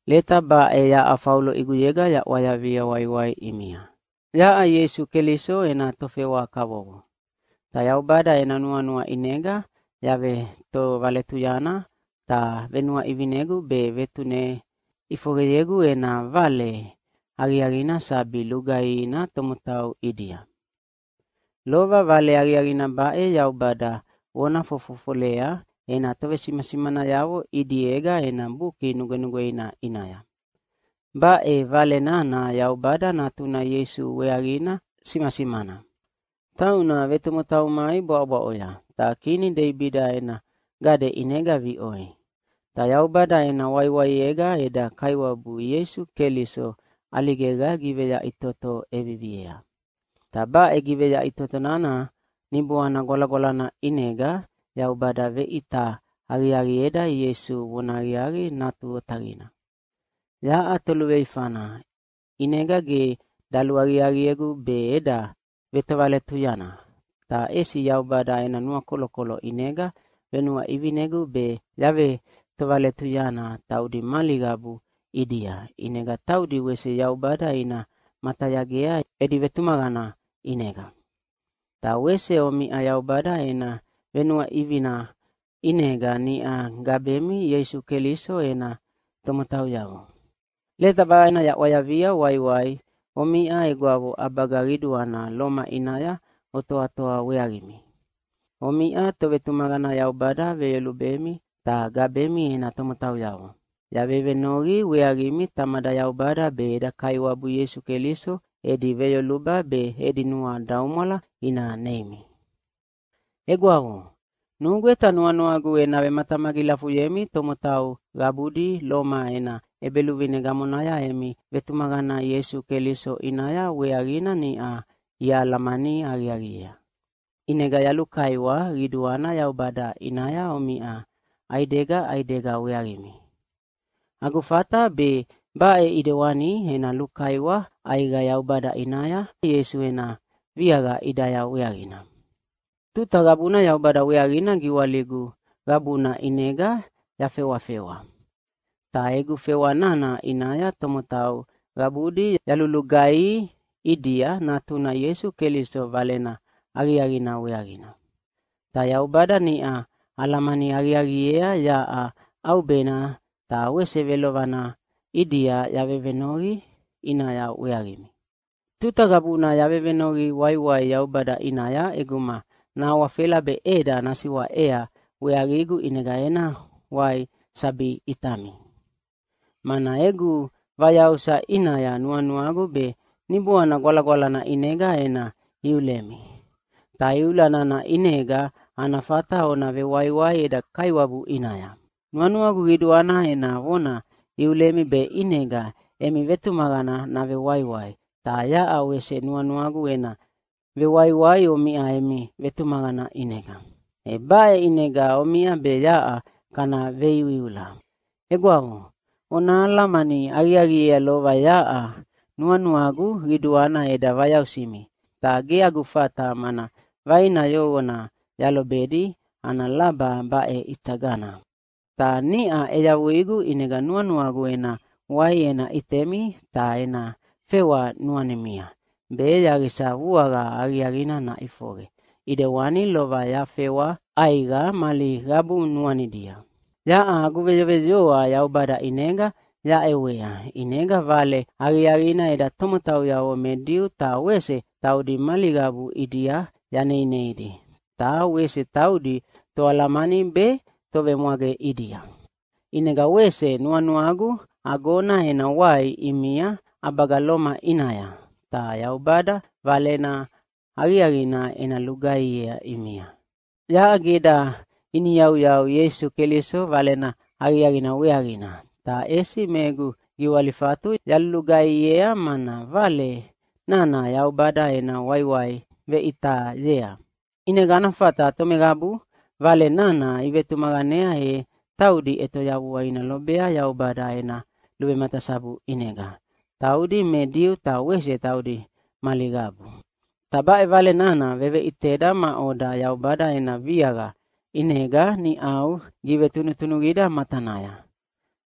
Leta ba ya afaulo iguyega ya wayavia waiwai imia. Ya Yesu Keliso ena tofewa kabogo. Ta yaubada ena nuanua inega yave to valetuyana ta venua ivinegu be vetune ifogeyegu ena vale agiagina sabi lugaina tomutau idia. Lova vale agiagina bae yaubada wona fofofolea ena tove simasimana yawo idiega ena buki nugenugeina inaya. Bae vale nana yaubada natuna Yesu weagina simasimana. Tauna vetumutau mai boa oya. Ta kini deibida ena gade inega vi oi. Ta yaubada ena waiwai ega eda kaiwabu Yesu Keliso aligega giveya itoto eviviea. Ta bae giveya itoto nana nibuana gola-golana inega yaubada ve ita agi eda Yesu wonagi natu otagina. Ya atoluwe ifana inega ge dalu agi egu be eda vetavale tuyana. Ta esi yaubada ena nua kolo inega venua ivinegu be yave tovale tuyana taudi maligabu idia. Inega taudi wese yaubada ina matayagea edi vetumagana inega. Ta wese omia yaubada ena venua ivina inega nia gabemi Yesu Keliso ena tomotau yawo. Leta ba ena ya wayavia waiwai omia eguavo abagariduana loma inaya otoa weagimi. Omia tovetumagana yaubada veyelubemi ta gabemi ena tomotau yawo. Yaveve nogi weagimi tamada yaubada be eda kaiwabu Yesu Keliso edi veyoluba be edi nua daumala ina neimi. Eguavo, nungwe tanuanuagu ena vematamagi yemi tomotau gabudi loma ena ebeluvine gamonaya emi vetumagana Yesu Keliso inaya weagina nia ya lamani agiagia. Inega yalukaiwa giduana yaubada inaya omia aidega weagimi. Agufata be bae idewani ena lukaiwa aiga yaubada inaya Yesu ena viaga idaya weagina. Tuta gabuna yaubada weagina giwaligu gabuna inega ya fewa. Ta egu fewa nana inaya tomotau gabudi yalulugai idia natuna Yesu Keliso valena agiagina weagina. Ta yaubada nia alamani agiagiea ya au bena ta wese velovana idia yavevenogi inaya weagimi. Tuta gabuna yavevenogi waiwai yaubada inaya eguma na wafela be eda nasiwa ea weagigu inega ena wai sabi itami. Mana egu vayausa inaya nuanuagu be nibuana gola-golana inega ena iulemi. Ta iulana na inega anafata ona ve waiwai eda kaiwabu inaya. Nuanuagu giduana ena wona iulemi be inega emi vetumagana na ve waiwai. Ta ya awese nuanuagu ena ve waiwai omia emi vetumagana inega. Bae inega omia be ya kana veiula. Eguavu, ona alamani agiagia lova ya nuanuagu giduana eda vayausimi. Ta geagufata mana vaina yona yalobedi ana laba bae itagana. Ta nia eyawigu inega nuanuagu ena wai ena itemi ta ena fewa nuanemia. Be yagisa wuaga agiagina na ifoge. Idewani lova ya fewa aiga mali gabu nuanidia. Ya aguvejoa yaubada inega ya ewea. Inega vale agiagina eda tomotau yawo mediu ta wese taudi mali gabu idia yaneidi. Ta wese taudi to alamani be tove mwage idia. Inega wese nuanuagu agona ena wai imia abagaloma inaya. Ta yaubada valena agiagina ena lugai ya imia. Ya ageda ini yau Yesu Keliso valena agiagina weagina. Ta esi megu giwalifatu yalugai yea mana vale nana yaubada ena waiwai ve ita yea. Inegana fata tomegabu vale nana ivetumaganea taudi eto yawu ina lobea yaubada ena lube matasabu inega. Taudi mediu ta wese taudi maligabu. Tabae vale nana veve iteda maoda yaubada ena viaga inega ni au give tunu gida matanaya.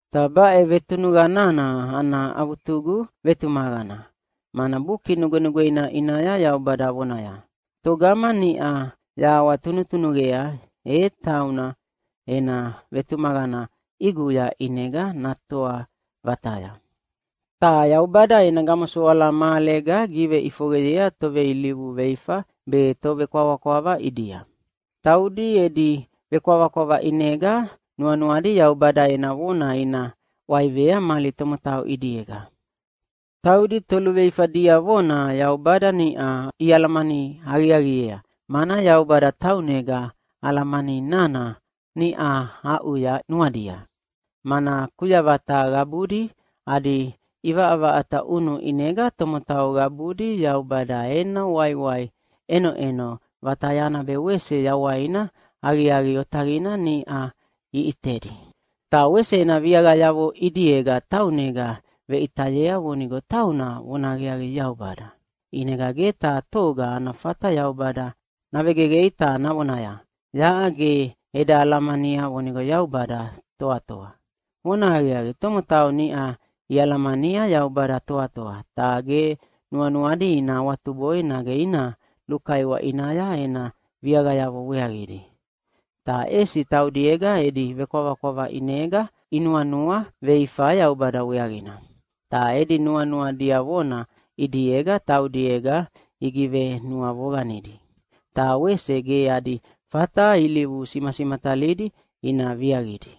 Tabae vetunuganana ana abutugu vetumagana. Mana buki nugu-nuguina inaya ya ubada wonaya. Togama ni ya watunutunugea tauna ena vetumagana igu ya inega natoa vataya. Ta ya ubada ena gama soala malega give ifogedea tove ilivu veifa be tove kwawa idia. Taudi edi be kwawa inega nuanuadi ya ubada ena wona ina waivea mali tomotau idiega. Taudi tolu veifa dia wona ya ubada ni ialamani hari-hariea. Mana ya ubada taunega alamani nana ni auya nuadia. Mana kuyavata gabudi adi iwa ava ata unu inega tomotau gabudi ya ubada ena wai eno vatayana bewese ya waina hari-hari otagina ni iitedi. Ta wese na viaga yavo idiega taunega ve itayea wonigo tauna wonagi ya ubada. Inega geta toga anafata ya ubada na vegege ita na wonaya. Ya ge eda alamania wonigo ya ubada toa. Wonagi tomotau ni ialamania ya ubada toa. Ta ge nuanuadi ina watuboi na ge ina lukai wa inaya ena viaga yavo weagidi. Ta esi tau diega edi vekova inega inuanua veifa ya ubada weagina. Ta edi nuanua dia wona idiega tau diega igive nua voganidi. Ta wese ge adi fata ilivu sima talidi ina viagidi.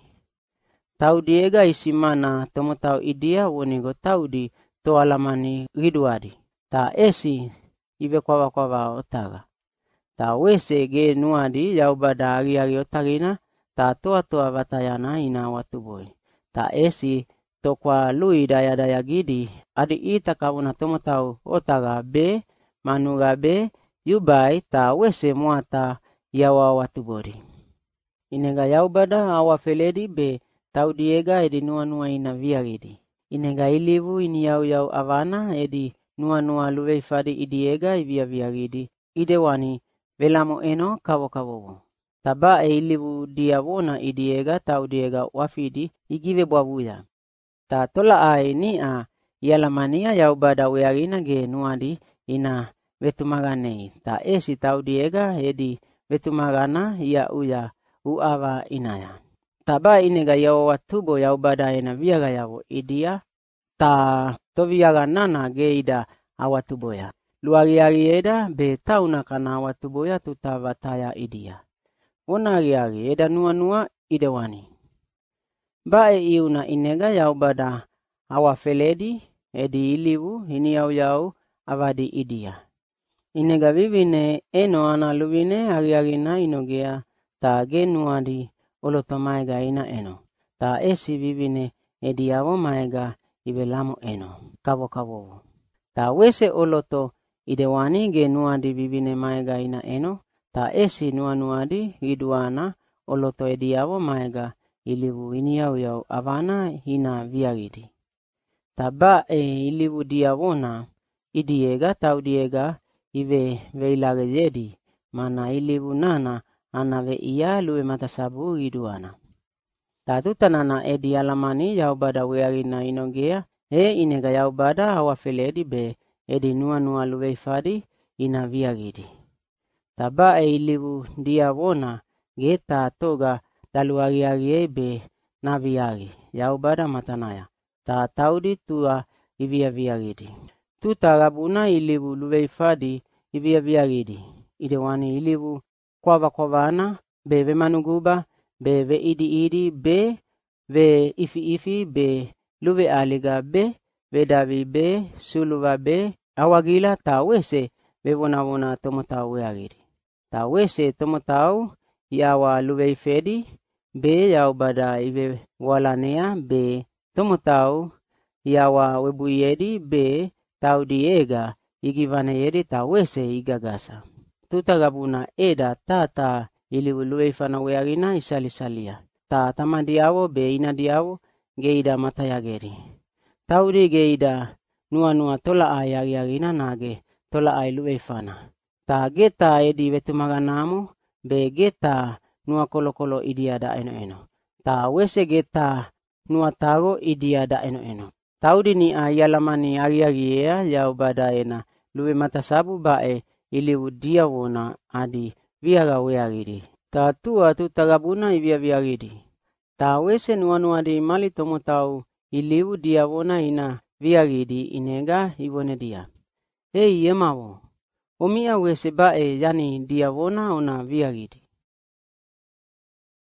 Tau diega isimana tomotau idia wonigo tau di to alamani riduadi. Ta esi ive kwawa otaga. Ta wese ge nuadi ya ubada hari-hari otagina ta toa vatayana ina watuboi. Ta esi tokwa lui daya gidi adi ita kawuna tomotau otaga be manuga be yubai ta wese muata yawa watubori. Inega ya ubada awa feledi be tau diega edi nuanua ina viagidi. Inega ilivu ini yau avana edi nuanua luveifadi idiega ivia viagidi idewani velamo eno kawo. Taba ilivu dia wona idiega tau diega wafidi igive buabuya. Ta tola ni ialamania ya ubada weagina ge nuadi ina vetumaganei. Ta esi tau diega edi vetumagana ia uya uava inaya. Taba inega yawa watubo ya ubada ena viaga yawo idia. Ta toviaga nana ge ida awatuboya. Luari eda be tauna kana watuboya tutavataya idia. Wonagi eda nuanua idewani. Bae iuna inega ya ubada awa feledi edi ilivu ini yau avadi idia. Inega vivine eno ana luvine hari-harina inogea ta genuadi oloto maega ina eno. Ta esi vivine edi awo maega ivelamo eno kawo. Ta wese oloto idewani genuadi vivine maega ina eno. Ta esi nuanuadi riduana oloto edi awo maega ilivu ini yau avana hina viagidi. Taba ilivu dia wona idiega tau diega ive veilage zedi mana ilivu nana anave iya luwe matasabu riduana. Tatuta nana edi alamani yau bada weagina inogea inega yau bada awa feledi be edi nuanua luwe ifadi ina viagidi. Taba ilivu dia wona geta toga dalu hari be na viagi yau bada matanaya. Ta taudi tua ivia viagidi. Tuta gabuna ilivu luwe ifadi ivia viagidi. Idewani ilivu kwawa be ve manuguba be ve idi be ve ifi be luwe aliga be ve davi be suluva be awagila ta wese ve wona tomotau weagidi. Ta wese tomotau yawa luwe ifedi be yau bada ive walanea be tomotau yawa webuyedi be tau diega igivane yedi ta wese igagasa. Tuta gabuna eda tata ilivu luwe ifana weagina isalisalia. Ta tama diawo be ina diawo geida matayageri. Taudi geida nuanua tola ayagina nage tola luwe ifana. Ta geta edi vetumaganamo be geta nua kolo idiada eno. Ta wese geta nuatago idia da eno-eno. Taudini a yalamani agiagia yau badaena luwe matasabu bae iliu dia wona adi viaga weagidi. Ta tua tu tagabuna ibia viagidi. Ta wese nuanua di mali tomo tau iliu dia wona ina viagidi inega ibone dia. Ei emawo, omia wese bae yani dia wona ona viagidi.